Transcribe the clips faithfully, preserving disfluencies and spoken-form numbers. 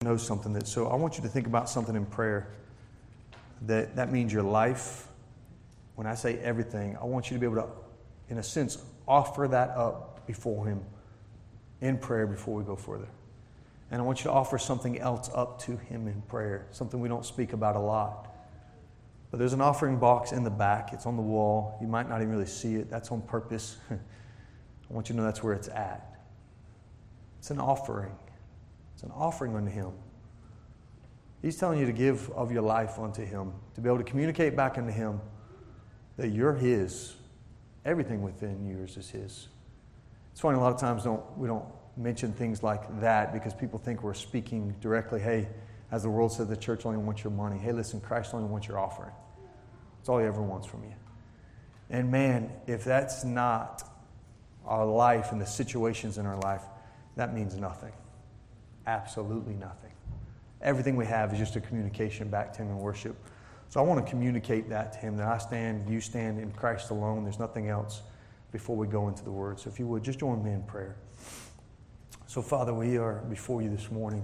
know something that, so I want you to think about something in prayer. That that means your life. When I say everything, I want you to be able to, in a sense, offer that up before Him in prayer before we go further. And I want you to offer something else up to Him in prayer, something we don't speak about a lot. But there's an offering box in the back. It's on the wall. You might not even really see it. That's on purpose. I want you to know that's where it's at. It's an offering. It's an offering unto Him. He's telling you to give of your life unto Him, to be able to communicate back unto Him that you're His. Everything within yours is His. It's funny, a lot of times don't we don't mention things like that because people think we're speaking directly, hey, as the world said, the church only wants your money. Hey, listen, Christ only wants your offering. That's all He ever wants from you. And man, if that's not our life and the situations in our life, that means nothing. Absolutely nothing. Everything we have is just a communication back to Him in worship. So I want to communicate that to Him, that I stand, you stand in Christ alone. There's nothing else before we go into the Word. So if you would, just join me in prayer. So Father, we are before you this morning.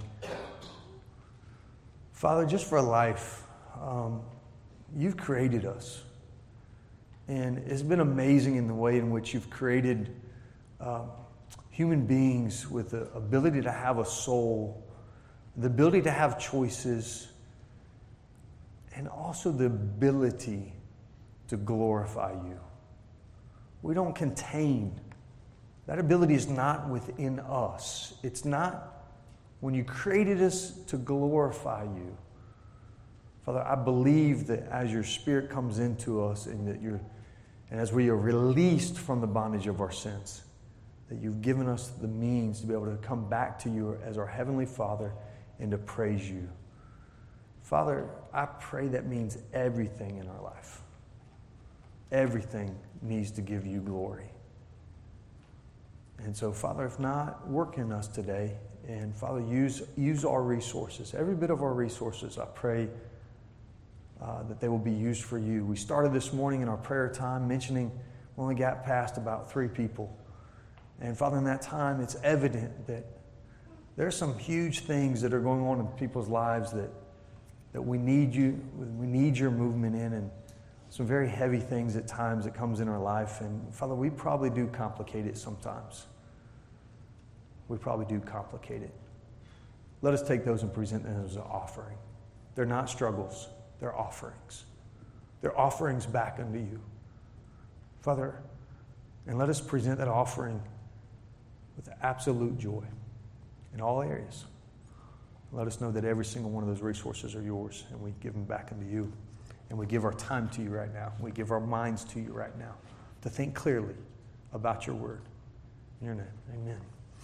Father, just for life, um, you've created us. And it's been amazing in the way in which you've created uh, human beings with the ability to have a soul, the ability to have choices, and also the ability to glorify you. We don't contain. That ability is not within us. It's not when you created us to glorify you. Father, I believe that as your Spirit comes into us and that you're, and as we are released from the bondage of our sins, that you've given us the means to be able to come back to you as our Heavenly Father and to praise you. Father, I pray that means everything in our life. Everything needs to give you glory. And so, Father, if not, work in us today. And, Father, use, use our resources. Every bit of our resources, I pray uh, that they will be used for you. We started this morning in our prayer time mentioning we only got past about three people. And, Father, in that time, it's evident that there are some huge things that are going on in people's lives that, that we need you, we need your movement in, and some very heavy things at times that comes in our life. And Father, we probably do complicate it sometimes. We probably do complicate it. Let us take those and present them as an offering. They're not struggles, they're offerings. They're offerings back unto you. Father, and let us present that offering with absolute joy in all areas. Let us know that every single one of those resources are yours, and we give them back unto you. And we give our time to you right now. We give our minds to you right now to think clearly about your word. In your name, amen.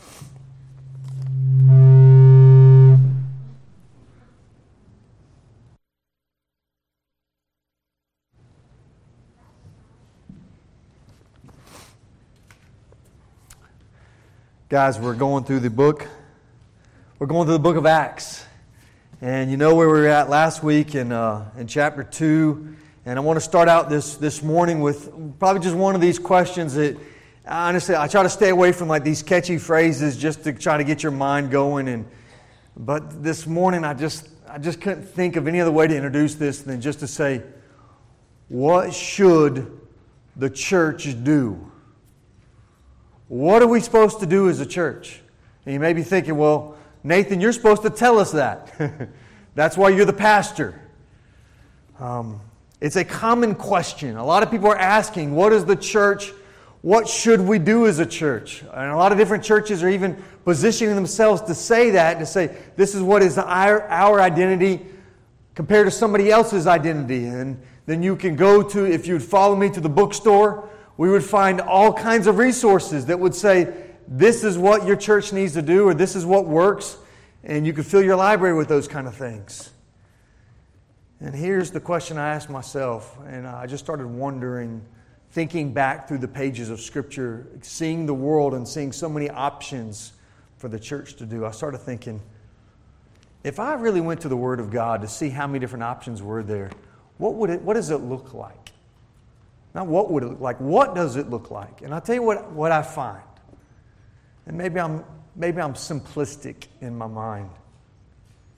Guys, we're going through the book. We're going through the book of Acts. And you know where we were at last week in uh, in chapter two. And I want to start out this, this morning with probably just one of these questions that, honestly, I try to stay away from like these catchy phrases just to try to get your mind going. And But this morning I just I just couldn't think of any other way to introduce this than just to say, what should the church do? What are we supposed to do as a church? And you may be thinking, well, Nathan, you're supposed to tell us that. That's why you're the pastor. Um, it's a common question. A lot of people are asking, what is the church? What should we do as a church? And a lot of different churches are even positioning themselves to say that, to say, this is what is our, our identity compared to somebody else's identity. And then you can go to, if you'd follow me to the bookstore, we would find all kinds of resources that would say, this is what your church needs to do, or this is what works, and you could fill your library with those kind of things. And here's the question I asked myself, and I just started wondering, thinking back through the pages of Scripture, seeing the world and seeing so many options for the church to do. I started thinking, if I really went to the Word of God to see how many different options were there, what would it? What does it look like? Not what would it look like, what does it look like? And I'll tell you what, what I find. And maybe I'm maybe I'm simplistic in my mind.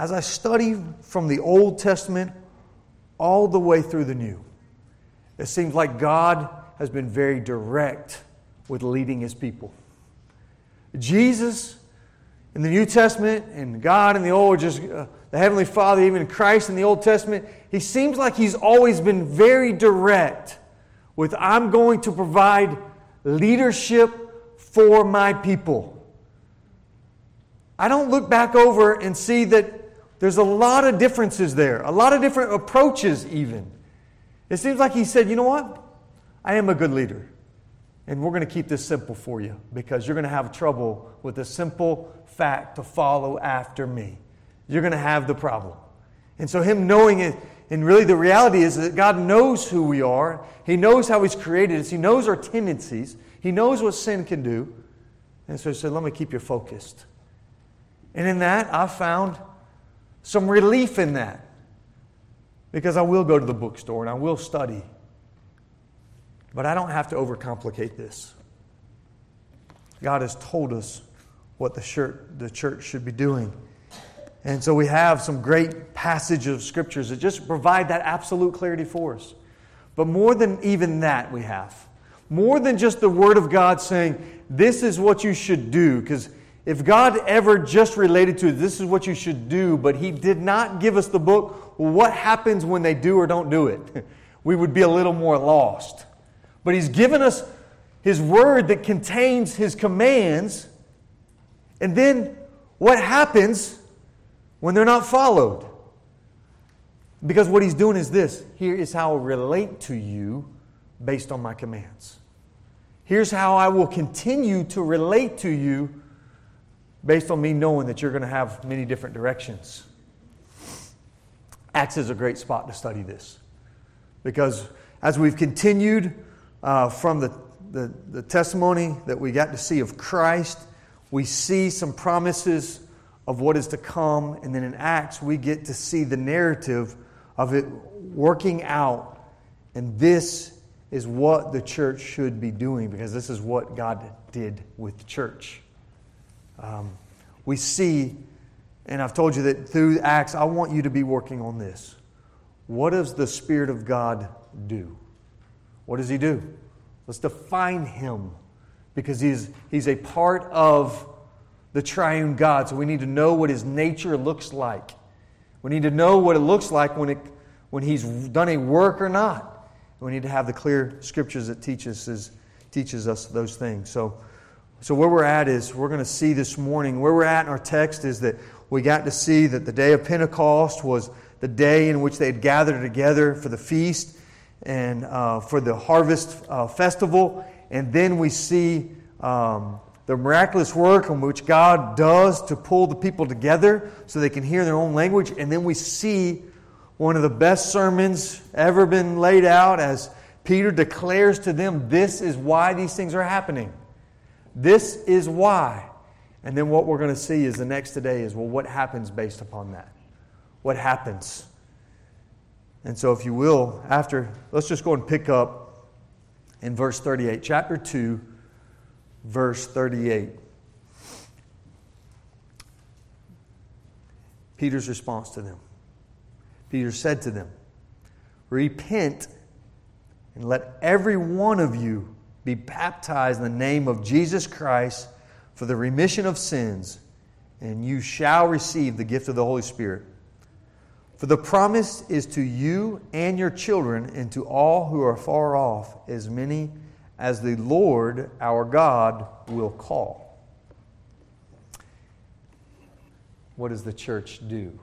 as I study from the Old Testament all the way through the New, it seems like God has been very direct with leading His people. Jesus in the New Testament and God in the Old, just uh, the Heavenly Father, even Christ in the Old Testament, He seems like He's always been very direct with, I'm going to provide leadership for my people. I don't look back over and see that there's a lot of differences there, a lot of different approaches even. It seems like He said, you know what? I am a good leader. And we're going to keep this simple for you because you're going to have trouble with the simple fact to follow after me. You're going to have the problem. And so Him knowing it, and really the reality is that God knows who we are. He knows how He's created us. He knows our tendencies. He knows what sin can do. And so He said, let me keep you focused. And in that, I found some relief in that. Because I will go to the bookstore and I will study. But I don't have to overcomplicate this. God has told us what the church, the church should be doing. And so we have some great passages of Scriptures that just provide that absolute clarity for us. But more than even that we have. More than just the Word of God saying, this is what you should do. Because if God ever just related to this is what you should do, but He did not give us the book, well, what happens when they do or don't do it? We would be a little more lost. But He's given us His Word that contains His commands. And then what happens when they're not followed? Because what He's doing is this. Here is how I relate to you based on my commands. Here's how I will continue to relate to you based on me knowing that you're going to have many different directions. Acts is a great spot to study this. Because as we've continued uh, from the, the, the testimony that we got to see of Christ, we see some promises of what is to come. And then in Acts, we get to see the narrative of it working out. And this is what the church should be doing, because this is what God did with the church. Um, we see, and I've told you that through Acts, I want you to be working on this. What does the Spirit of God do? What does He do? Let's define Him, because He's, he's a part of the triune God. So we need to know what His nature looks like. We need to know what it looks like when, it, when He's done a work or not. We need to have the clear Scriptures that teach us, is, teaches us those things. So, so where we're at is, we're going to see this morning, where we're at in our text is that we got to see that the day of Pentecost was the day in which they had gathered together for the feast and uh, for the harvest uh, festival. And then we see um, the miraculous work in which God does to pull the people together so they can hear their own language. And then we see one of the best sermons ever been laid out as Peter declares to them, this is why these things are happening. This is why. And then what we're going to see is the next today is, well, what happens based upon that? What happens? And so if you will, after, let's just go and pick up in verse thirty-eight. Chapter two, verse thirty-eight. Peter's response to them. Peter said to them, repent and let every one of you be baptized in the name of Jesus Christ for the remission of sins, and you shall receive the gift of the Holy Spirit. For the promise is to you and your children and to all who are far off, as many as the Lord our God will call. What does the church do?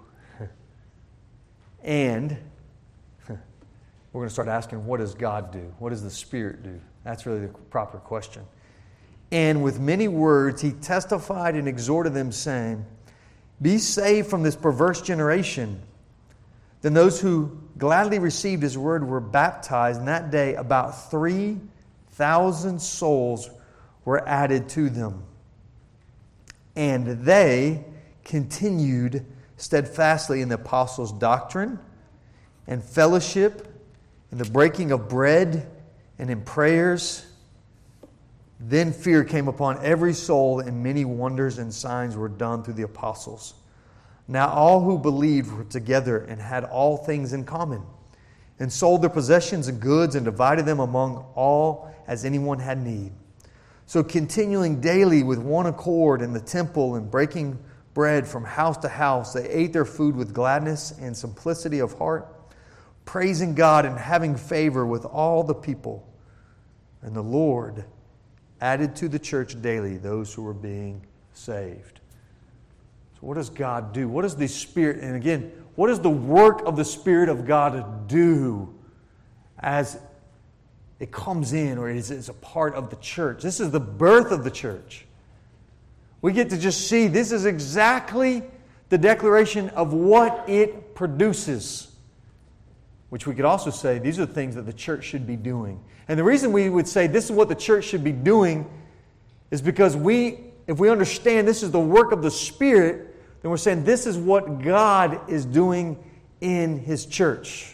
And we're going to start asking, what does God do? What does the Spirit do? That's really the proper question. And with many words he testified and exhorted them, saying, be saved from this perverse generation. Then those who gladly received His word were baptized, and that day about three thousand souls were added to them. And they continued steadfastly in the apostles' doctrine and fellowship, in the breaking of bread, and in prayers. Then fear came upon every soul, and many wonders and signs were done through the apostles. Now all who believed were together and had all things in common, and sold their possessions and goods and divided them among all as anyone had need. So continuing daily with one accord in the temple and breaking bread from house to house, they ate their food with gladness and simplicity of heart, praising God and having favor with all the people. And the Lord added to the church daily those who were being saved. So what does God do? What does the Spirit, and again, what does the work of the Spirit of God do as it comes in or is, is a part of the church? This is the birth of the church. We get to just see this is exactly the declaration of what it produces. Which we could also say these are the things that the church should be doing. And the reason we would say this is what the church should be doing is because we, if we understand this is the work of the Spirit, then we're saying this is what God is doing in His church.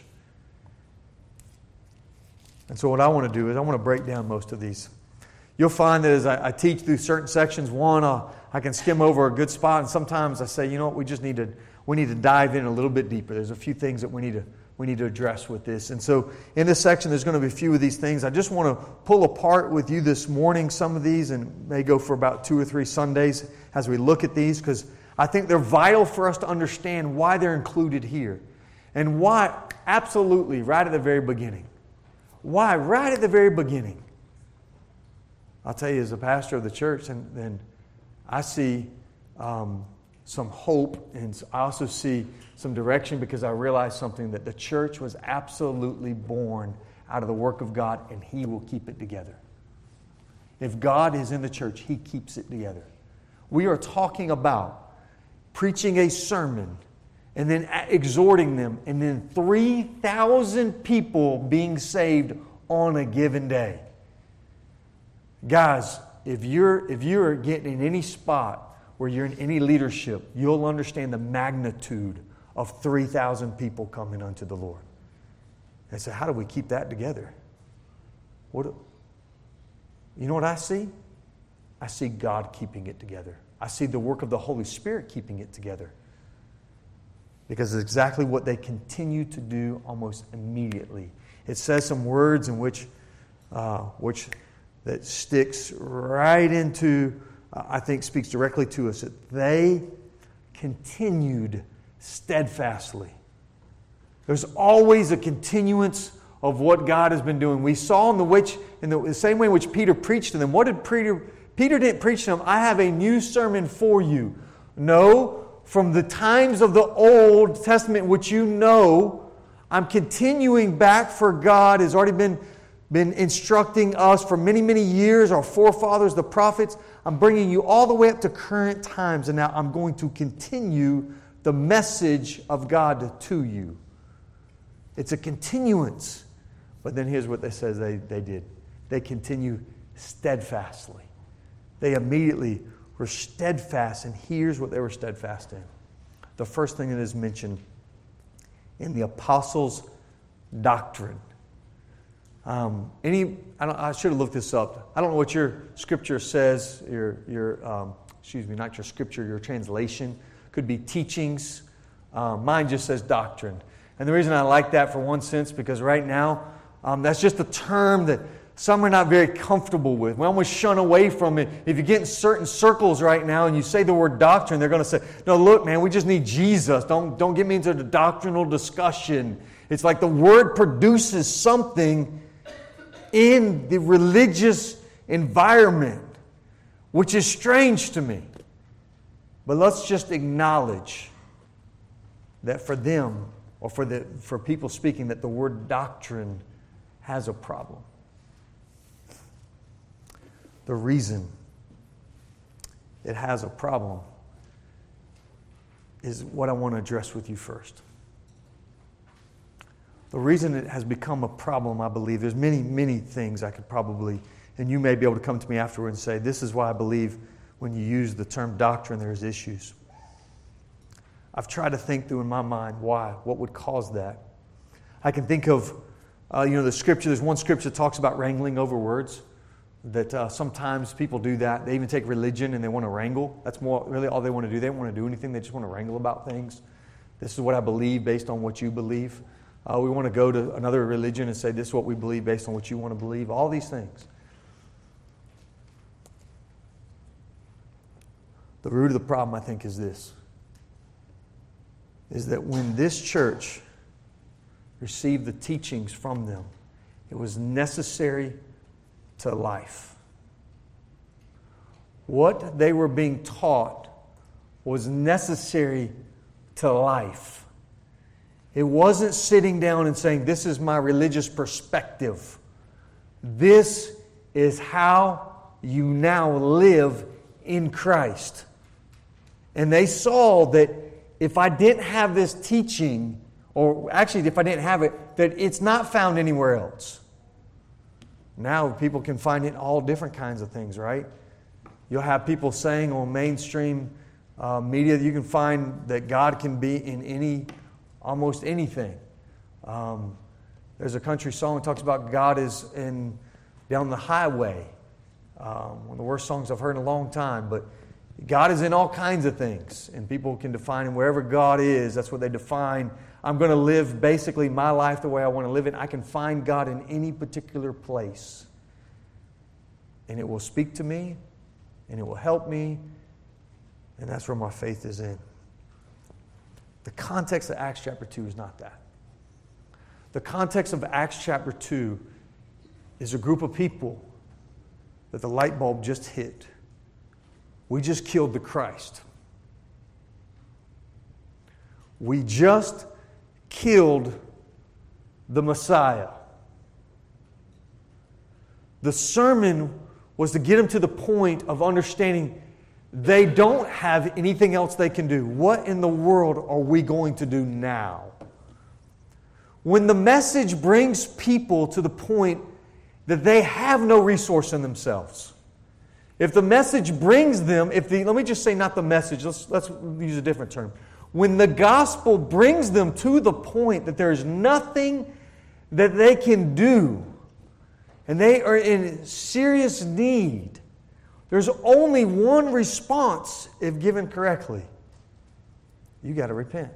And so what I want to do is I want to break down most of these. You'll find that as I, I teach through certain sections, one, uh, I can skim over a good spot, and sometimes I say, you know what, we just need to we need to dive in a little bit deeper. There's a few things that we need to we need to address with this. And so in this section, there's going to be a few of these things. I just want to pull apart with you this morning some of these, and may go for about two or three Sundays as we look at these, because I think they're vital for us to understand why they're included here. And why, absolutely, right at the very beginning. Why, right at the very beginning. I'll tell you, as a pastor of the church, and then I see um, some hope, and I also see some direction, because I realize something, that the church was absolutely born out of the work of God, and He will keep it together. If God is in the church, He keeps it together. We are talking about preaching a sermon and then exhorting them, and then three thousand people being saved on a given day. Guys, if you're if you're getting in any spot where you're in any leadership, you'll understand the magnitude of three thousand people coming unto the Lord. And so how do we keep that together? What? You know what I see? I see God keeping it together. I see the work of the Holy Spirit keeping it together. Because it's exactly what they continue to do almost immediately. It says some words in which, uh, which that sticks right into, uh, I think speaks directly to us, that they continued steadfastly. There's always a continuance of what God has been doing. We saw in the which, in the same way in which Peter preached to them. What did Peter? Peter didn't preach to them, I have a new sermon for you. No. From the times of the Old Testament, which you know, I'm continuing back, for God has already been, been instructing us for many, many years, our forefathers, the prophets. I'm bringing you all the way up to current times, and now I'm going to continue the message of God to you. It's a continuance. But then here's what they says they, they did. They continue steadfastly. They immediately were steadfast, and here's what they were steadfast in. The first thing that is mentioned in the apostles' doctrine. Um, any, I, don't, I should have looked this up. I don't know what your scripture says. Your, your, um, excuse me, not your scripture. Your translation could be teachings. Um, mine just says doctrine, and the reason I like that, for one sense, because right now um, that's just a term that some are not very comfortable with. We almost shun away from it. If you get in certain circles right now and you say the word doctrine, they're going to say, no, look, man, we just need Jesus. Don't, don't get me into the doctrinal discussion. It's like the word produces something in the religious environment, which is strange to me. But let's just acknowledge that for them, or for, the, for people speaking, that the word doctrine has a problem. The reason it has a problem is what I want to address with you first. The reason it has become a problem, I believe, there's many, many things I could probably, and you may be able to come to me afterward and say, this is why I believe when you use the term doctrine, there's issues. I've tried to think through in my mind why, what would cause that. I can think of, uh, you know, the scripture, there's one scripture that talks about wrangling over words. that uh, sometimes people do that. They even take religion and they want to wrangle. That's more really all they want to do. They don't want to do anything. They just want to wrangle about things. This is what I believe based on what you believe. Uh, we want to go to another religion and say this is what we believe based on what you want to believe. All these things. The root of the problem, I think, is this. Is that when this church received the teachings from them, it was necessary to life. What they were being taught was necessary to life. It wasn't sitting down and saying, this is my religious perspective. This is how you now live in Christ. And they saw that if I didn't have this teaching, or actually if I didn't have it, that it's not found anywhere else. Now people can find it in all different kinds of things, right? You'll have people saying on mainstream uh, media that you can find that God can be in any, almost anything. Um, there's a country song that talks about God is in down the highway. Um, one of the worst songs I've heard in a long time, but God is in all kinds of things, and people can define him wherever God is. That's what they define. I'm going to live basically my life the way I want to live it. I can find God in any particular place. And it will speak to me, and it will help me, and that's where my faith is in. The context of Acts chapter two is not that. The context of Acts chapter two is a group of people that the light bulb just hit. We just killed the Christ. We just killed the Messiah. The sermon was to get them to the point of understanding they don't have anything else they can do. What in the world are we going to do now? When the message brings people to the point that they have no resource in themselves. If the message brings them, if the let me just say not the message, let's, let's use a different term. When the gospel brings them to the point that there is nothing that they can do, and they are in serious need, there's only one response if given correctly. You got to repent.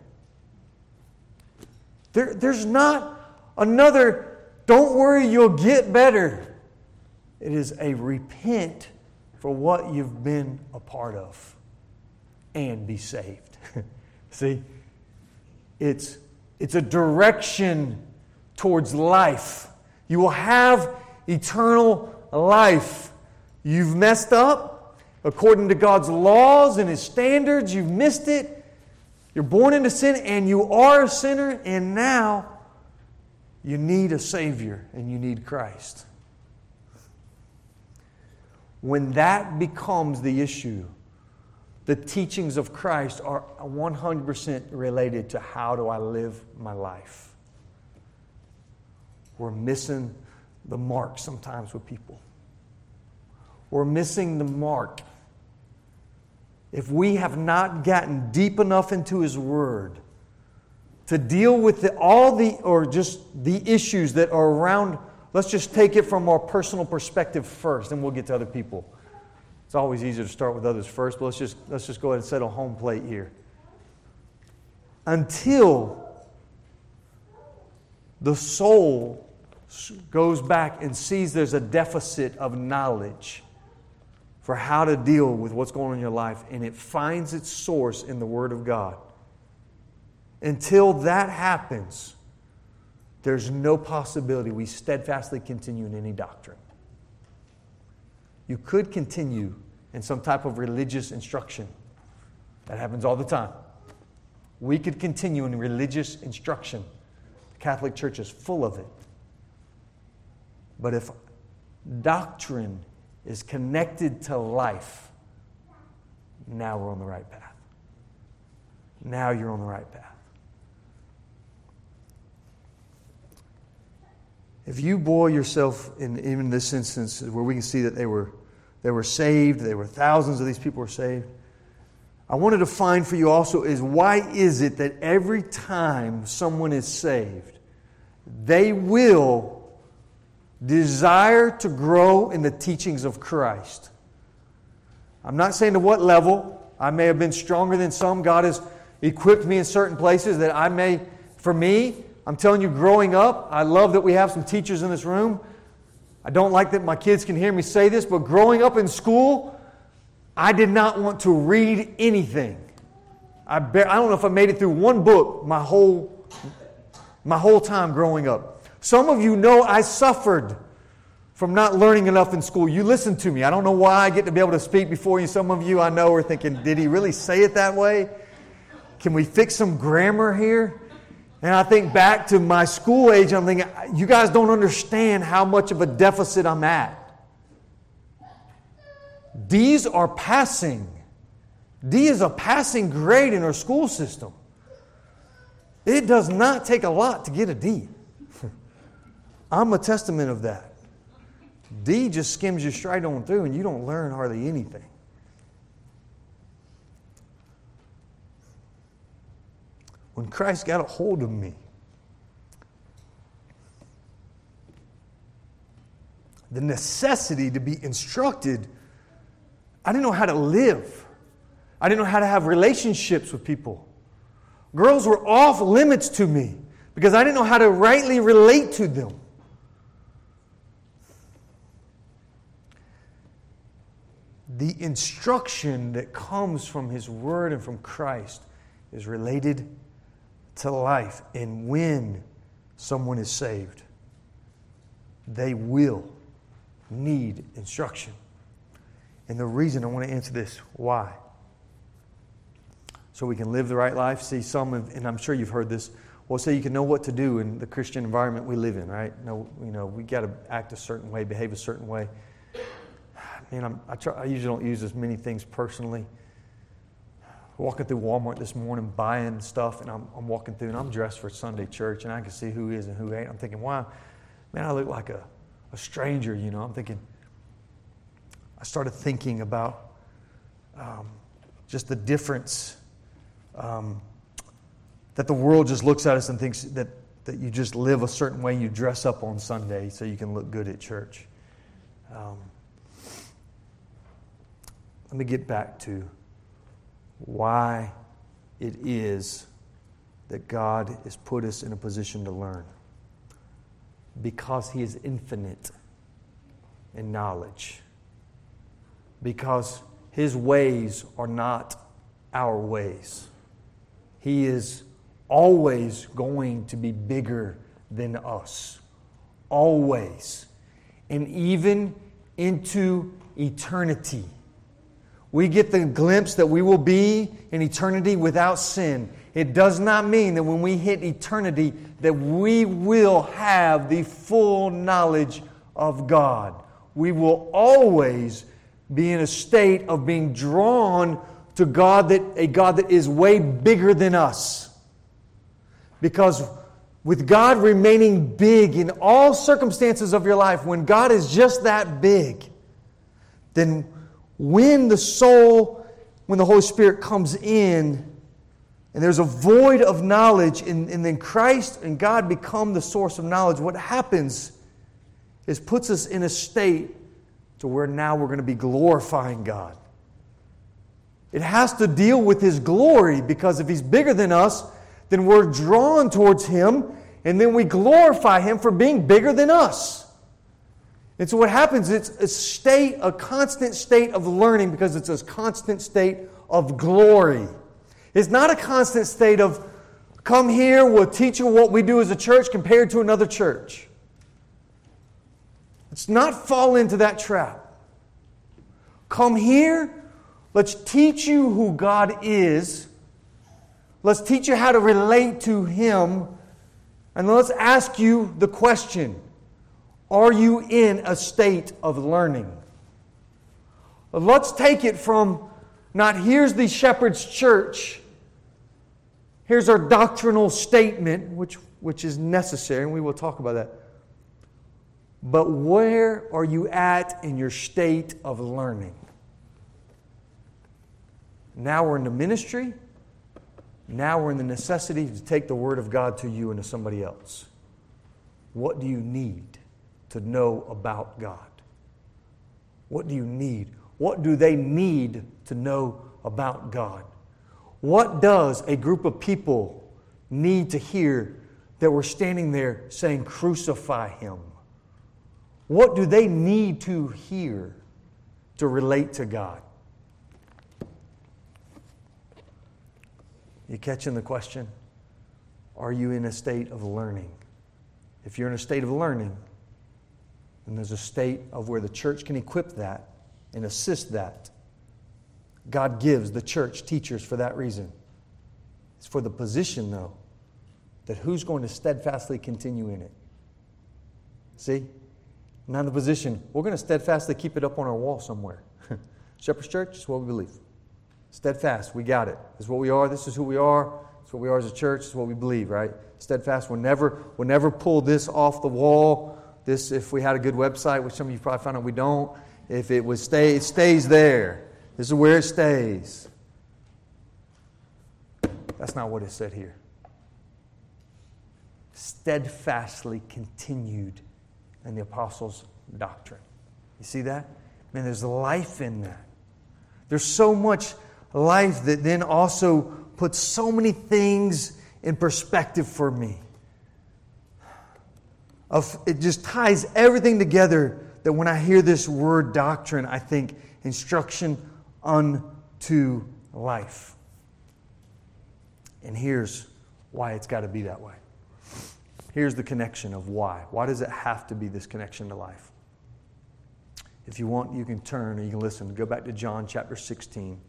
There, there's not another, don't worry, you'll get better. It is a repent for what you've been a part of and be saved. See? It's, it's a direction towards life. You will have eternal life. You've messed up according to God's laws and His standards. You've missed it. You're born into sin and you are a sinner, and now you need a Savior and you need Christ. When that becomes the issue, the teachings of Christ are one hundred percent related to how do I live my life. We're missing the mark sometimes with people. We're missing the mark. If we have not gotten deep enough into His Word to deal with the, all the, or just the issues that are around, let's just take it from our personal perspective first, and we'll get to other people. It's always easier to start with others first, but let's just, let's just go ahead and set a home plate here. Until the soul goes back and sees there's a deficit of knowledge for how to deal with what's going on in your life, and it finds its source in the Word of God. Until that happens, there's no possibility we steadfastly continue in any doctrine. You could continue in some type of religious instruction. That happens all the time. We could continue in religious instruction. The Catholic Church is full of it. But if doctrine is connected to life, now we're on the right path. Now you're on the right path. If you boil yourself in even this instance where we can see that they were they were saved, they were thousands of these people were saved. I wanted to find for you also is why is it that every time someone is saved, they will desire to grow in the teachings of Christ. I'm not saying to what level. I may have been stronger than some. God has equipped me in certain places that I may, for me, I'm telling you, growing up, I love that we have some teachers in this room. I don't like that my kids can hear me say this, but growing up in school, I did not want to read anything. I, bear, I don't know if I made it through one book my whole, my whole time growing up. Some of you know I suffered from not learning enough in school. You listen to me. I don't know why I get to be able to speak before you. Some of you I know are thinking, did he really say it that way? Can we fix some grammar here? And I think back to my school age, I'm thinking, you guys don't understand how much of a deficit I'm at. D's are passing. D is a passing grade in our school system. It does not take a lot to get a D. I'm a testament of that. D just skims you straight on through and you don't learn hardly anything. When Christ got a hold of me, the necessity to be instructed, I didn't know how to live. I didn't know how to have relationships with people. Girls were off limits to me because I didn't know how to rightly relate to them. The instruction that comes from His Word and from Christ is related to life. And when someone is saved, they will need instruction. And the reason I want to answer this, why? So we can live the right life. See, some, of, and I'm sure you've heard this, well, so you can know what to do in the Christian environment we live in, right? No, you know, we got to act a certain way, behave a certain way. Man, I'm, I, try, I usually don't use as many things personally. Walking through Walmart this morning, buying stuff, and I'm, I'm walking through, and I'm dressed for Sunday church, and I can see who is and who ain't. I'm thinking, wow, man, I look like a, a stranger, you know. I'm thinking, I started thinking about um, just the difference um, that the world just looks at us and thinks that, that you just live a certain way, you dress up on Sunday so you can look good at church. Um, let me get back to why it is that God has put us in a position to learn. Because He is infinite in knowledge. Because His ways are not our ways. He is always going to be bigger than us. Always. And even into eternity. We get the glimpse that we will be in eternity without sin. It does not mean that when we hit eternity that we will have the full knowledge of God. We will always be in a state of being drawn to God, that a God that is way bigger than us. Because with God remaining big in all circumstances of your life, when God is just that big, then when the soul, when the Holy Spirit comes in, and there's a void of knowledge, and, and then Christ and God become the source of knowledge, what happens is puts us in a state to where now we're going to be glorifying God. It has to deal with His glory, because if He's bigger than us, then we're drawn towards Him, and then we glorify Him for being bigger than us. And so what happens, it's a state, a constant state of learning, because it's a constant state of glory. It's not a constant state of, come here, we'll teach you what we do as a church compared to another church. Let's not fall into that trap. Come here, let's teach you who God is. Let's teach you how to relate to Him. And let's ask you the question, are you in a state of learning? Let's take it from not here's the shepherd's church, here's our doctrinal statement, which, which is necessary, and we will talk about that. But where are you at in your state of learning? Now we're in the ministry. Now we're in the necessity to take the Word of God to you and to somebody else. What do you need? to know about God? What do you need? What do they need to know about God? What does a group of people need to hear that we're standing there saying, crucify Him? What do they need to hear to relate to God? You catching the question? Are you in a state of learning? If you're in a state of learning, then there's a state of where the church can equip that and assist that. God gives the church teachers for that reason. It's for the position, though, that who's going to steadfastly continue in it. See? Not in the position, we're going to steadfastly keep it up on our wall somewhere. Shepherd's Church is what we believe. Steadfast, we got it. This is what we are. This is who we are. This is what we are as a church. This is what we believe, right? Steadfast. We'll never, we'll never pull this off the wall. This, if we had a good website, which some of you probably found out we don't, if it would stay, it stays there. This is where it stays. That's not what it said here. Steadfastly continued in the apostles' doctrine. You see that? Man, there's life in that. There's so much life that then also puts so many things in perspective for me. Of, it just ties everything together that when I hear this word doctrine, I think instruction unto life. And here's why it's got to be that way. Here's the connection of why. Why does it have to be this connection to life? If you want, you can turn or you can listen. Go back to John chapter sixteen.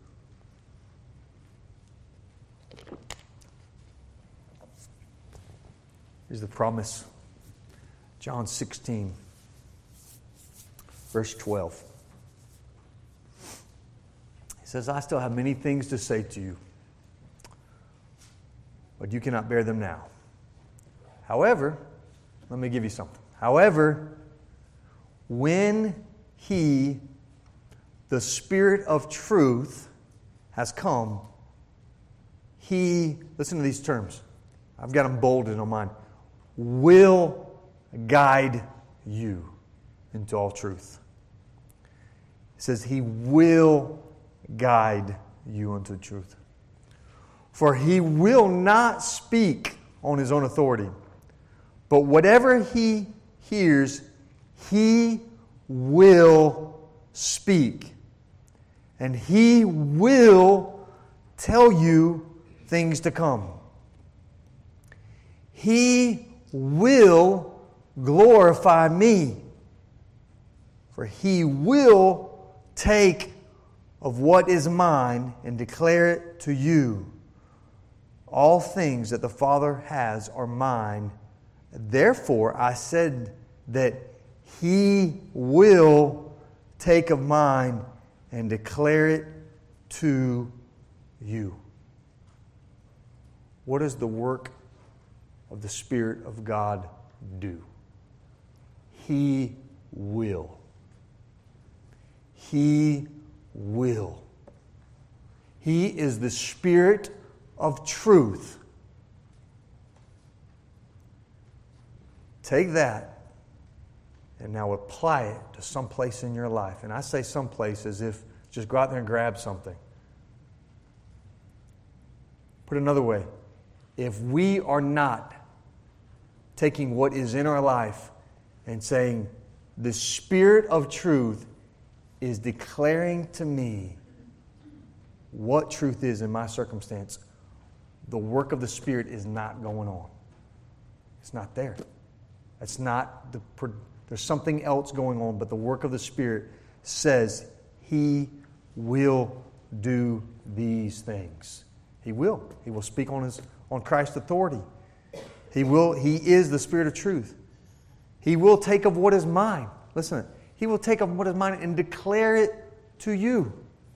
Here's the promise. John sixteen, verse twelve. He says, I still have many things to say to you, but you cannot bear them now. However, let me give you something. However, when He, the Spirit of truth, has come, He, listen to these terms. I've got them bolded on mine. Will guide you into all truth. It says He will guide you into truth. For He will not speak on His own authority, but whatever He hears, He will speak. And He will tell you things to come. He will glorify me. For He will take of what is mine and declare it to you. All things that the Father has are mine. Therefore I said that He will take of mine and declare it to you. What does the work of the Spirit of God do? He will. He will. He is the Spirit of truth. Take that and now apply it to some place in your life. And I say some place as if just go out there and grab something. Put it another way. If we are not taking what is in our life and saying, the Spirit of truth is declaring to me what truth is in my circumstance, the work of the Spirit is not going on. It's not there. It's not the, there's something else going on, but the work of the Spirit says He will do these things. He will. He will speak on his on Christ's authority. He will. He is the Spirit of truth. He will take of what is mine. Listen, He will take of what is mine and declare it to you.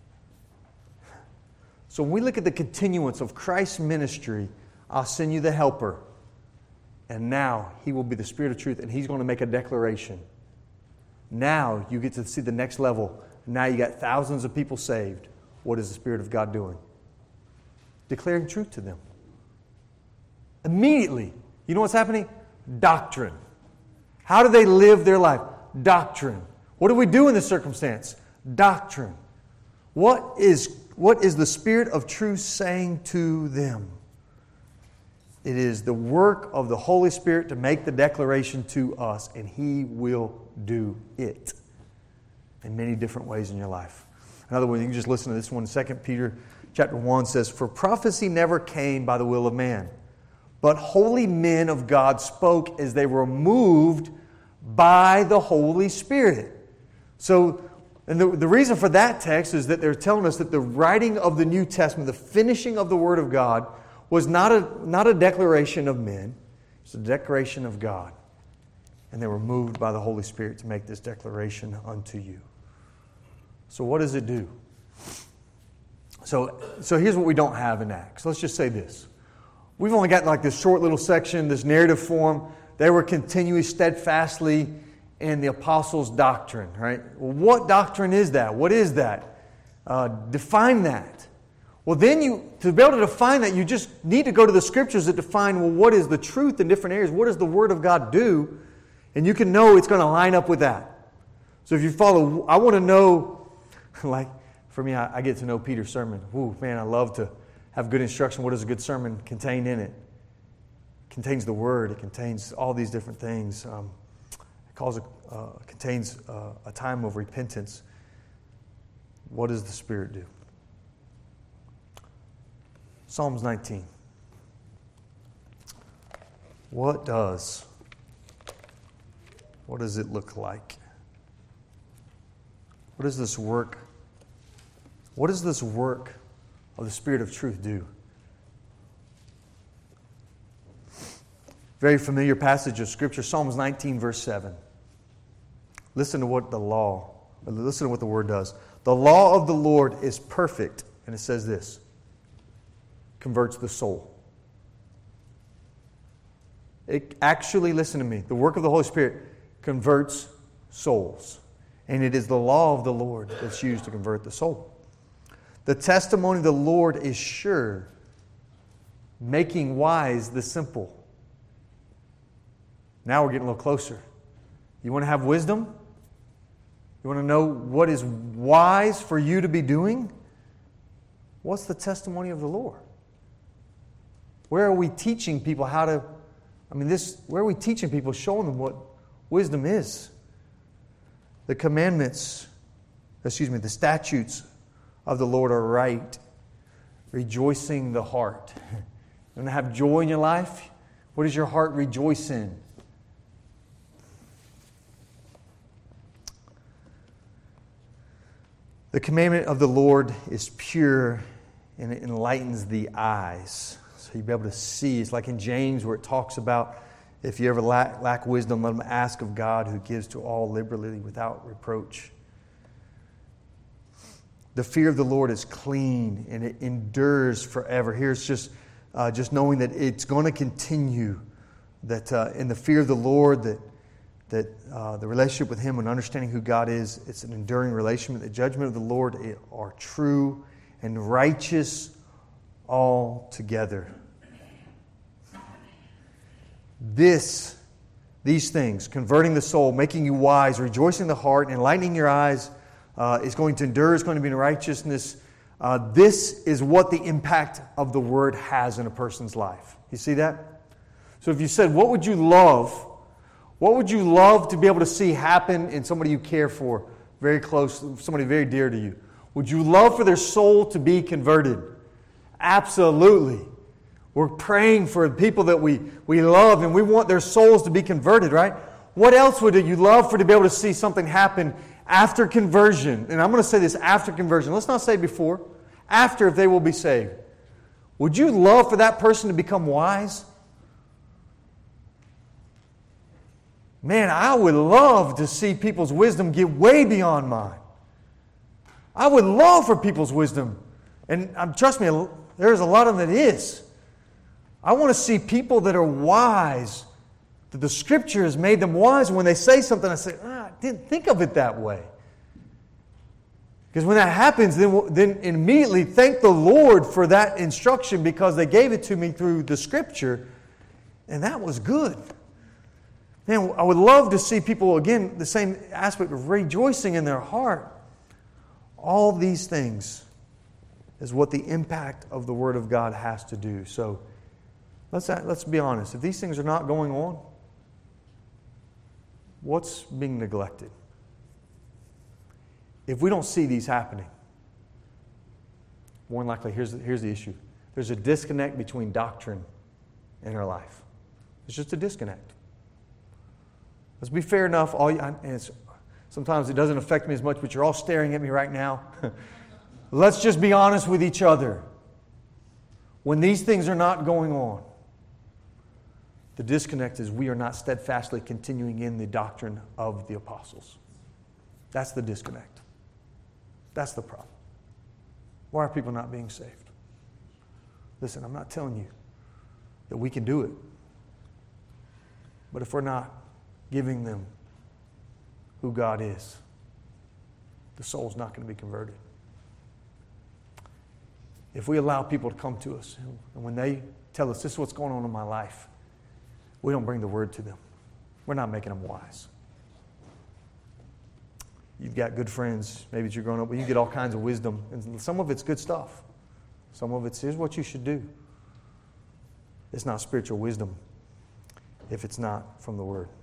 So when we look at the continuance of Christ's ministry, I'll send you the helper. And now He will be the Spirit of truth, and He's going to make a declaration. Now you get to see the next level. Now you got thousands of people saved. What is the Spirit of God doing? Declaring truth to them. Immediately. You know what's happening? Doctrine. How do they live their life? Doctrine. What do we do in this circumstance? Doctrine. What is, what is the Spirit of truth saying to them? It is the work of the Holy Spirit to make the declaration to us, and He will do it in many different ways in your life. In other words, you can just listen to this one. Second Peter chapter one says, "For prophecy never came by the will of man, but holy men of God spoke as they were moved by the Holy Spirit." So, and the, the reason for that text is that they're telling us that the writing of the New Testament, the finishing of the Word of God, was not a, not a declaration of men. It's a declaration of God. And they were moved by the Holy Spirit to make this declaration unto you. So what does it do? So, so here's what we don't have in Acts. Let's just say this. We've only got like this short little section, this narrative form. They were continuing steadfastly in the apostles' doctrine, right? Well, what doctrine is that? What is that? Uh, define that. Well, then you, to be able to define that, you just need to go to the Scriptures that define, well, what is the truth in different areas? What does the Word of God do? And you can know it's going to line up with that. So if you follow, I want to know, like, for me, I, I get to know Peter's sermon. Ooh, man, I love to have good instruction. What does a good sermon contain in it? It contains the Word. It contains all these different things. Um, it calls it, uh, contains uh, a time of repentance. What does the Spirit do? Psalms nineteen. What does, what does it look like? What does this work, what does this work of the Spirit of truth do? Very familiar passage of Scripture, Psalms nineteen, verse seven. Listen to what the law, listen to what the Word does. The law of the Lord is perfect, and it says this, converts the soul. It actually, listen to me, the work of the Holy Spirit converts souls. And it is the law of the Lord that's used to convert the soul. The testimony of the Lord is sure, making wise the simple. Now we're getting a little closer. You want to have wisdom? You want to know what is wise for you to be doing? What's the testimony of the Lord? Where are we teaching people how to, I mean, this, where are we teaching people, showing them what wisdom is? The commandments, excuse me, the statutes of the Lord are right, rejoicing the heart. You want to have joy in your life? What does your heart rejoice in? The commandment of the Lord is pure and it enlightens the eyes. So you'll be able to see. It's like in James where it talks about if you ever lack, lack wisdom, let them ask of God who gives to all liberally without reproach. The fear of the Lord is clean and it endures forever. Here's just, uh, just knowing that it's going to continue. That uh, in the fear of the Lord, that that uh, the relationship with Him and understanding who God is, it's an enduring relationship. The judgment of the Lord are true and righteous altogether. This, these things, converting the soul, making you wise, rejoicing the heart, enlightening your eyes, uh, is going to endure, is going to be in righteousness. Uh, this is what the impact of the Word has in a person's life. You see that? So if you said, what would you love? What would you love to be able to see happen in somebody you care for, very close, somebody very dear to you? Would you love for their soul to be converted? Absolutely. We're praying for people that we, we love and we want their souls to be converted, right? What else would you love for to be able to see something happen after conversion? And I'm going to say this, after conversion. Let's not say before. After, if they will be saved. Would you love for that person to become wise? Man, I would love to see people's wisdom get way beyond mine. I would love for people's wisdom. And um, trust me, there's a lot of them that is. I want to see people that are wise, that the Scripture has made them wise. When they say something, I say, ah, I didn't think of it that way. Because when that happens, then, then immediately thank the Lord for that instruction because they gave it to me through the Scripture. And that was good. Man, I would love to see people, again, the same aspect of rejoicing in their heart. All these things is what the impact of the Word of God has to do. So let's, let's be honest. If these things are not going on, what's being neglected? If we don't see these happening, more than likely, here's the, here's the issue. There's a disconnect between doctrine and our life. It's just a disconnect. Let's be fair enough. All you, and it's, sometimes it doesn't affect me as much, but you're all staring at me right now. Let's just be honest with each other. When these things are not going on, the disconnect is we are not steadfastly continuing in the doctrine of the apostles. That's the disconnect. That's the problem. Why are people not being saved? Listen, I'm not telling you that we can do it. But if we're not giving them who God is, the soul's not going to be converted. If we allow people to come to us, and when they tell us, this is what's going on in my life, we don't bring the word to them. We're not making them wise. You've got good friends, maybe as you're growing up, but you get all kinds of wisdom. And some of it's good stuff. Some of it's, here's what you should do. It's not spiritual wisdom if it's not from the Word.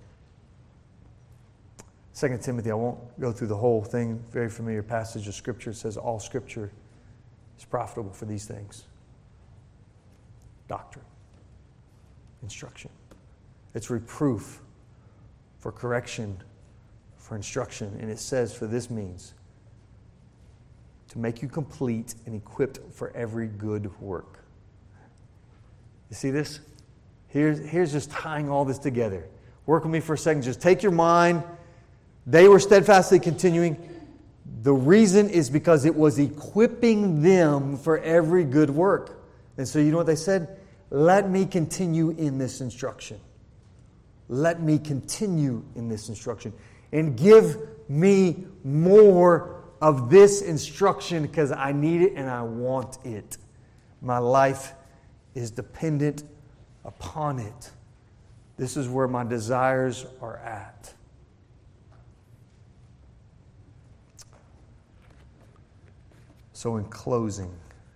Second Timothy, I won't go through the whole thing. Very familiar passage of Scripture. It says all Scripture is profitable for these things. Doctrine. Instruction. It's reproof, for correction, for instruction. And it says for this means to make you complete and equipped for every good work. You see this? Here's, here's just tying all this together. Work with me for a second. Just take your mind. They were steadfastly continuing. The reason is because it was equipping them for every good work. And so you know what they said? Let me continue in this instruction. Let me continue in this instruction. And give me more of this instruction because I need it and I want it. My life is dependent upon it. This is where my desires are at. So in closing,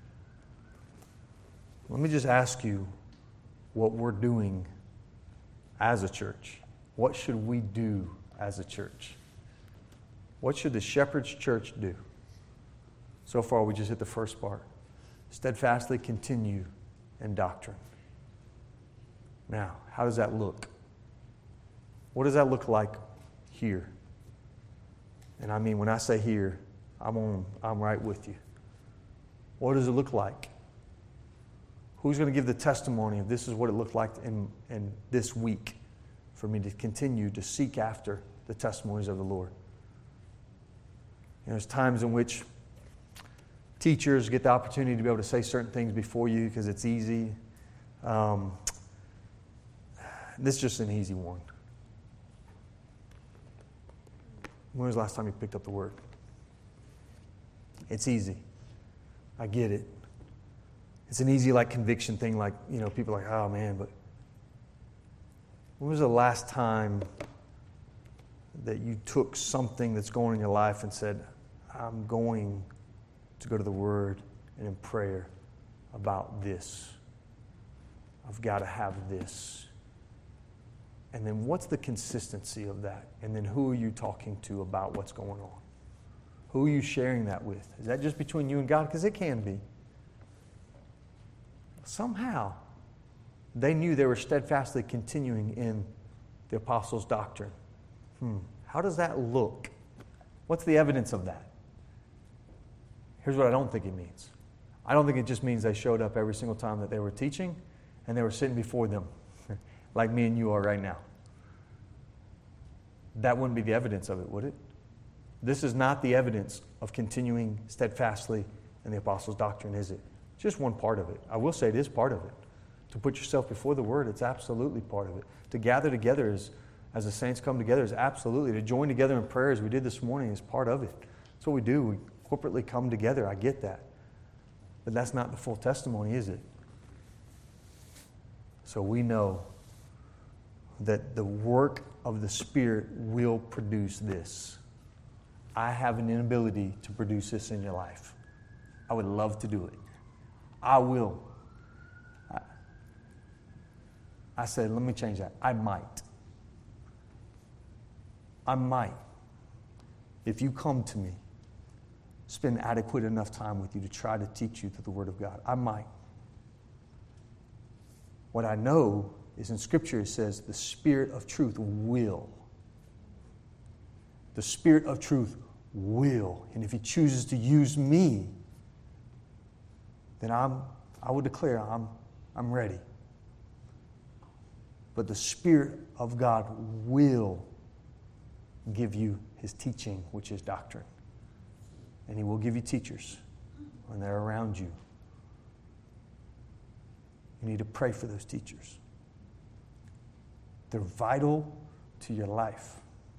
let me just ask you what we're doing as a church. What should we do as a church? What should the Shepherd's Church do? So far, we just hit the first part. Steadfastly continue in doctrine. Now, how does that look? What does that look like here? And I mean, when I say here, I'm on, I'm right with you. What does it look like? Who's going to give the testimony of this is what it looked like in, in this week for me to continue to seek after the testimonies of the Lord? You know, there's times in which teachers get the opportunity to be able to say certain things before you because it's easy. Um, this is just an easy one. When was the last time you picked up the Word? It's easy. I get it. It's an easy like conviction thing, like, you know, people are like, oh man, but when was the last time that you took something that's going on in your life and said, I'm going to go to the Word and in prayer about this. I've got to have this. And then what's the consistency of that? And then who are you talking to about what's going on? Who are you sharing that with? Is that just between you and God? Because it can be. Somehow, they knew they were steadfastly continuing in the apostles' doctrine. Hmm. How does that look? What's the evidence of that? Here's what I don't think it means. I don't think it just means they showed up every single time that they were teaching and they were sitting before them, like me and you are right now. That wouldn't be the evidence of it, would it? This is not the evidence of continuing steadfastly in the apostles' doctrine, is it? It's just one part of it. I will say it is part of it. To put yourself before the Word, it's absolutely part of it. To gather together as, as the saints come together is absolutely. To join together in prayer as we did this morning is part of it. That's what we do. We corporately come together. I get that. But that's not the full testimony, is it? So we know that the work of the Spirit will produce this. I have an inability to produce this in your life. I would love to do it. I will. I, I said, let me change that. I might. I might. If you come to me, spend adequate enough time with you to try to teach you through the Word of God. I might. What I know is in Scripture it says the Spirit of truth will. The Spirit of truth will. And if He chooses to use me, then I'm, I will declare I'm, I'm ready. But the Spirit of God will give you His teaching, which is doctrine. And He will give you teachers when they're around you. You need to pray for those teachers. They're vital to your life.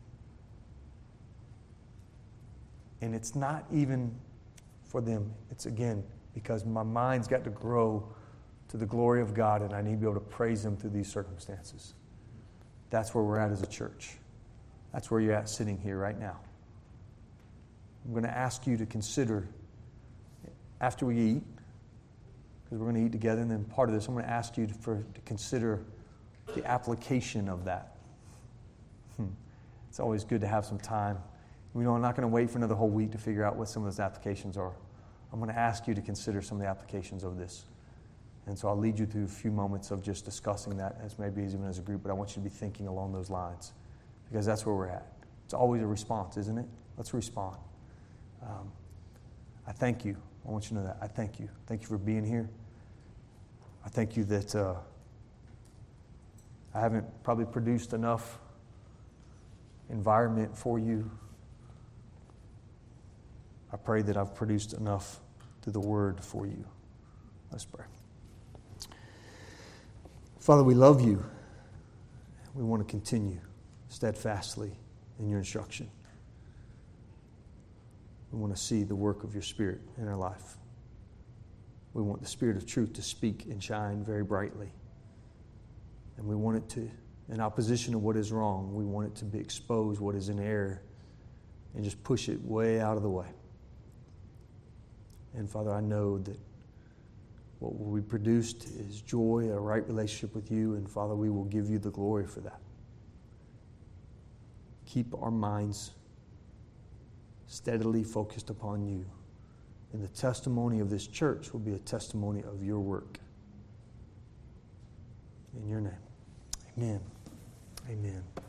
And it's not even for them. It's, again, because my mind's got to grow to the glory of God, and I need to be able to praise Him through these circumstances. That's where we're at as a church. That's where you're at sitting here right now. I'm going to ask you to consider, after we eat, because we're going to eat together, and then part of this, I'm going to ask you to, for, to consider the application of that. Hmm. It's always good to have some time. We know I'm not going to wait for another whole week to figure out what some of those applications are. I'm going to ask you to consider some of the applications of this. And so I'll lead you through a few moments of just discussing that, as maybe even as a group, but I want you to be thinking along those lines, because that's where we're at. It's always a response, isn't it? Let's respond. Um, I thank you. I want you to know that. I thank you. Thank you for being here. I thank you that uh, I haven't probably produced enough environment for you. I pray that I've produced enough through the Word for you. Let's pray. Father, we love you. We want to continue steadfastly in your instruction. We want to see the work of your Spirit in our life. We want the Spirit of truth to speak and shine very brightly. And we want it to, in opposition to what is wrong, we want it to be expose what is in error and just push it way out of the way. And Father, I know that what will be produced is joy, a right relationship with you, and Father, we will give you the glory for that. Keep our minds steadily focused upon you. And the testimony of this church will be a testimony of your work. In your name, amen. Amen.